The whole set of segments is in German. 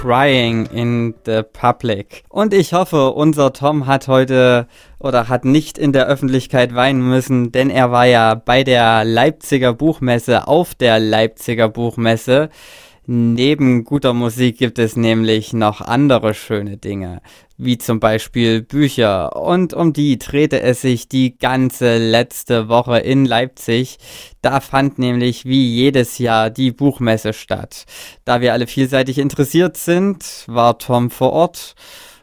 Crying in the Public. Und ich hoffe, unser Tom hat heute oder hat nicht in der Öffentlichkeit weinen müssen, denn er war ja bei der Leipziger Buchmesse, auf der Leipziger Buchmesse. Neben guter Musik gibt es nämlich noch andere schöne Dinge, wie zum Beispiel Bücher. Und um die drehte es sich die ganze letzte Woche in Leipzig. Da fand nämlich wie jedes Jahr die Buchmesse statt. Da wir alle vielseitig interessiert sind, war Tom vor Ort,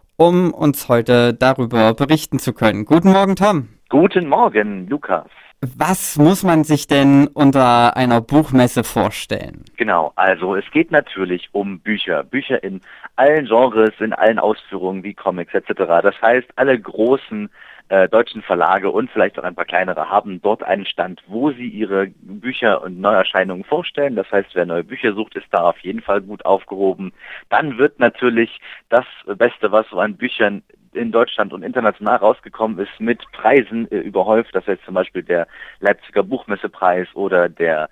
um uns heute darüber berichten zu können. Guten Morgen, Tom. Guten Morgen, Lukas. Was muss man sich denn unter einer Buchmesse vorstellen? Genau, also es geht natürlich um Bücher. Bücher in allen Genres, in allen Ausführungen wie Comics etc. Das heißt, alle großen deutschen Verlage und vielleicht auch ein paar kleinere haben dort einen Stand, wo sie ihre Bücher und Neuerscheinungen vorstellen. Das heißt, wer neue Bücher sucht, ist da auf jeden Fall gut aufgehoben. Dann wird natürlich das Beste, was so an Büchern in Deutschland und international rausgekommen ist, mit Preisen überhäuft. Das heißt zum Beispiel der Leipziger Buchmessepreis oder der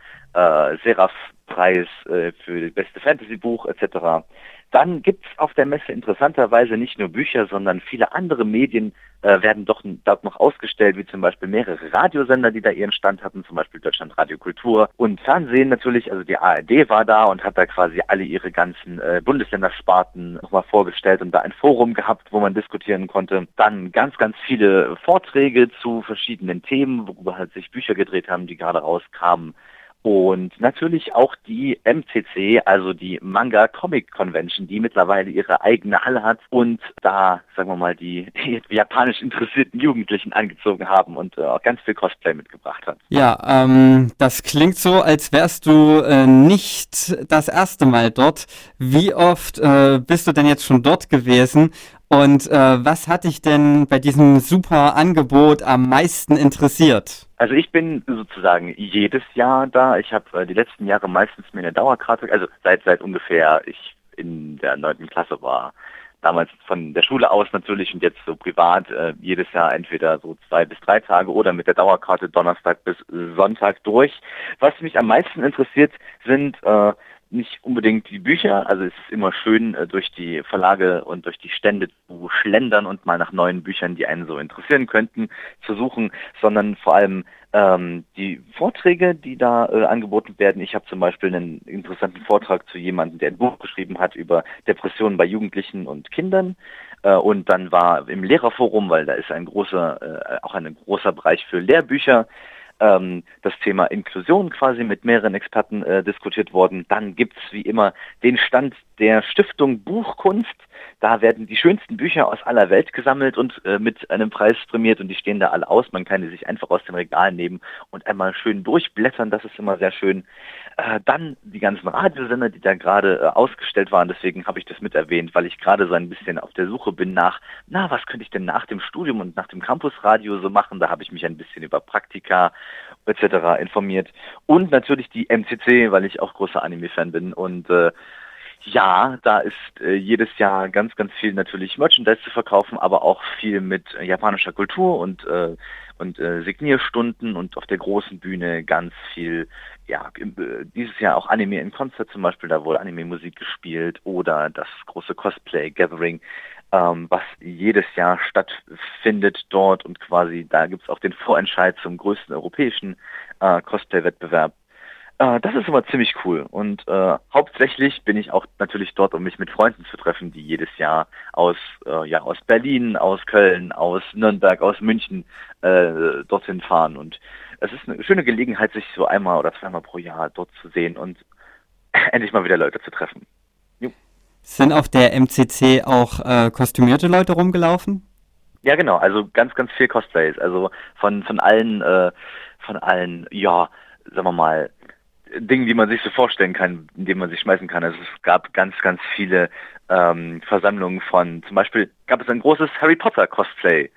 Seraph-Preis für das beste Fantasy-Buch etc. Dann gibt's auf der Messe interessanterweise nicht nur Bücher, sondern viele andere Medien werden dort noch ausgestellt, wie zum Beispiel mehrere Radiosender, die da ihren Stand hatten, zum Beispiel Deutschland Radio Kultur und Fernsehen natürlich, also die ARD war da und hat da quasi alle ihre ganzen Bundesländersparten nochmal vorgestellt und da ein Forum gehabt, wo man diskutieren konnte. Dann ganz, ganz viele Vorträge zu verschiedenen Themen, worüber halt sich Bücher gedreht haben, die gerade rauskamen. Und natürlich auch die MCC, also die Manga Comic Convention, die mittlerweile ihre eigene Halle hat und da, sagen wir mal, die japanisch interessierten Jugendlichen angezogen haben und auch ganz viel Cosplay mitgebracht hat. Ja, das klingt so, als wärst du nicht das erste Mal dort. Wie oft bist du denn jetzt schon dort gewesen? Und was hat dich denn bei diesem super Angebot am meisten interessiert? Also ich bin sozusagen jedes Jahr da. Ich habe die letzten Jahre meistens mir eine Dauerkarte, also seit ungefähr ich in der 9. Klasse war. Damals von der Schule aus natürlich und jetzt so privat jedes Jahr entweder so 2 bis 3 Tage oder mit der Dauerkarte Donnerstag bis Sonntag durch. Was mich am meisten interessiert, sind nicht unbedingt die Bücher, also es ist immer schön, durch die Verlage und durch die Stände zu schlendern und mal nach neuen Büchern, die einen so interessieren könnten, zu suchen, sondern vor allem die Vorträge, die da angeboten werden. Ich habe zum Beispiel einen interessanten Vortrag zu jemandem, der ein Buch geschrieben hat über Depressionen bei Jugendlichen und Kindern. Und dann war im Lehrerforum, weil da ist auch ein großer Bereich für Lehrbücher, das Thema Inklusion quasi mit mehreren Experten diskutiert worden. Dann gibt's wie immer den Stand der Stiftung Buchkunst. Da werden die schönsten Bücher aus aller Welt gesammelt und mit einem Preis prämiert und die stehen da alle aus. Man kann die sich einfach aus dem Regal nehmen und einmal schön durchblättern. Das ist immer sehr schön. Dann die ganzen Radiosender, die da gerade ausgestellt waren. Deswegen habe ich das mit erwähnt, weil ich gerade so ein bisschen auf der Suche bin nach, was könnte ich denn nach dem Studium und nach dem Campusradio so machen? Da habe ich mich ein bisschen über Praktika etc. informiert. Und natürlich die MCC, weil ich auch großer Anime-Fan bin. Und ja, da ist jedes Jahr ganz, ganz viel natürlich Merchandise zu verkaufen, aber auch viel mit japanischer Kultur und Signierstunden und auf der großen Bühne ganz viel, ja, dieses Jahr auch Anime in Konzert zum Beispiel, da wurde Anime-Musik gespielt oder das große Cosplay-Gathering, was jedes Jahr stattfindet dort und quasi, da gibt's auch den Vorentscheid zum größten europäischen Cosplay-Wettbewerb. Das ist immer ziemlich cool und hauptsächlich bin ich auch natürlich dort, um mich mit Freunden zu treffen, die jedes Jahr aus Berlin, aus Köln, aus Nürnberg, aus München dorthin fahren und es ist eine schöne Gelegenheit, sich so einmal oder zweimal pro Jahr dort zu sehen und endlich mal wieder Leute zu treffen. Jo. Sind auf der MCC auch kostümierte Leute rumgelaufen? Ja, genau, also ganz, ganz viel Cosplays, also von allen, ja, sagen wir mal, Dingen, die man sich so vorstellen kann, in denen man sich schmeißen kann. Also es gab ganz, ganz viele Versammlungen von, zum Beispiel gab es ein großes Harry Potter Cosplay,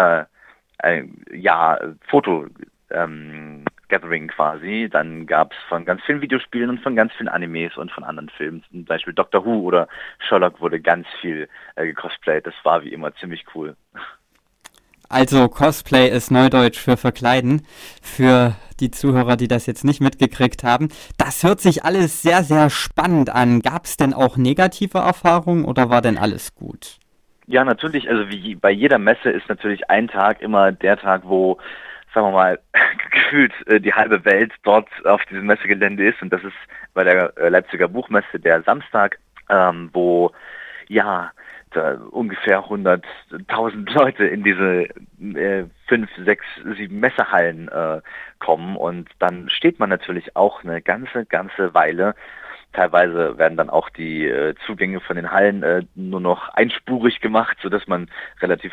Foto Gathering quasi. Dann gab es von ganz vielen Videospielen und von ganz vielen Animes und von anderen Filmen. Zum Beispiel Doctor Who oder Sherlock wurde ganz viel gecosplayt. Das war wie immer ziemlich cool. Also Cosplay ist Neudeutsch für Verkleiden, für die Zuhörer, die das jetzt nicht mitgekriegt haben. Das hört sich alles sehr, sehr spannend an. Gab es denn auch negative Erfahrungen oder war denn alles gut? Ja, natürlich, also wie bei jeder Messe ist natürlich ein Tag immer der Tag, wo, sagen wir mal, gefühlt die halbe Welt dort auf diesem Messegelände ist, und das ist bei der Leipziger Buchmesse der Samstag, wo ja da ungefähr 100.000 Leute in diese 5, 6, 7 Messehallen kommen, und dann steht man natürlich auch eine ganze Weile. Teilweise werden dann auch die Zugänge von den Hallen nur noch einspurig gemacht, sodass man relativ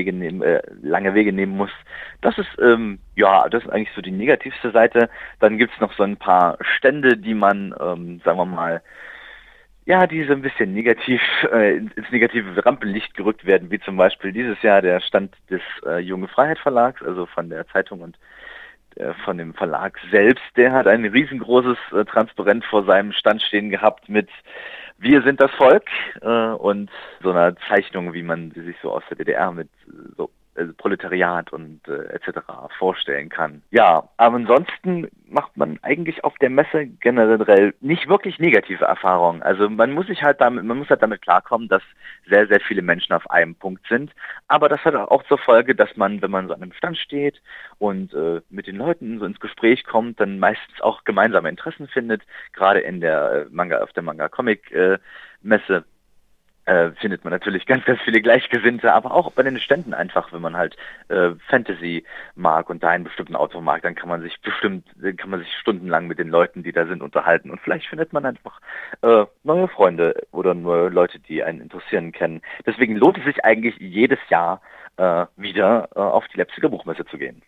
lange Wege nehmen muss. Das ist das ist eigentlich so die negativste Seite. Dann gibt's noch so ein paar Stände, die man, sagen wir mal, ja, die so ein bisschen negativ ins negative Rampenlicht gerückt werden, wie zum Beispiel dieses Jahr der Stand des Junge Freiheit Verlags, also von der Zeitung und von dem Verlag selbst. Der hat ein riesengroßes Transparent vor seinem Stand stehen gehabt mit "Wir sind das Volk" und so einer Zeichnung, wie man sie sich so aus der DDR mit so Proletariat und etc. vorstellen kann. Ja, aber ansonsten macht man eigentlich auf der Messe generell nicht wirklich negative Erfahrungen. Also man muss halt damit klarkommen, dass sehr, sehr viele Menschen auf einem Punkt sind. Aber das hat auch zur Folge, dass man, wenn man so an einem Stand steht und mit den Leuten so ins Gespräch kommt, dann meistens auch gemeinsame Interessen findet. Gerade in der auf der Manga-Comic-Messe findet man natürlich ganz viele Gleichgesinnte, aber auch bei den Ständen einfach, wenn man halt Fantasy mag und da einen bestimmten Autor mag, dann kann man sich stundenlang mit den Leuten, die da sind, unterhalten, und vielleicht findet man einfach neue Freunde oder neue Leute, die einen interessieren, kennen. Deswegen lohnt es sich eigentlich jedes Jahr wieder auf die Leipziger Buchmesse zu gehen.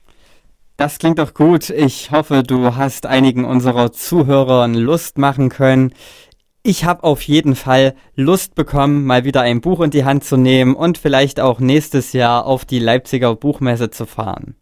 Das klingt doch gut. Ich hoffe, du hast einigen unserer Zuhörern Lust machen können. Ich habe auf jeden Fall Lust bekommen, mal wieder ein Buch in die Hand zu nehmen und vielleicht auch nächstes Jahr auf die Leipziger Buchmesse zu fahren.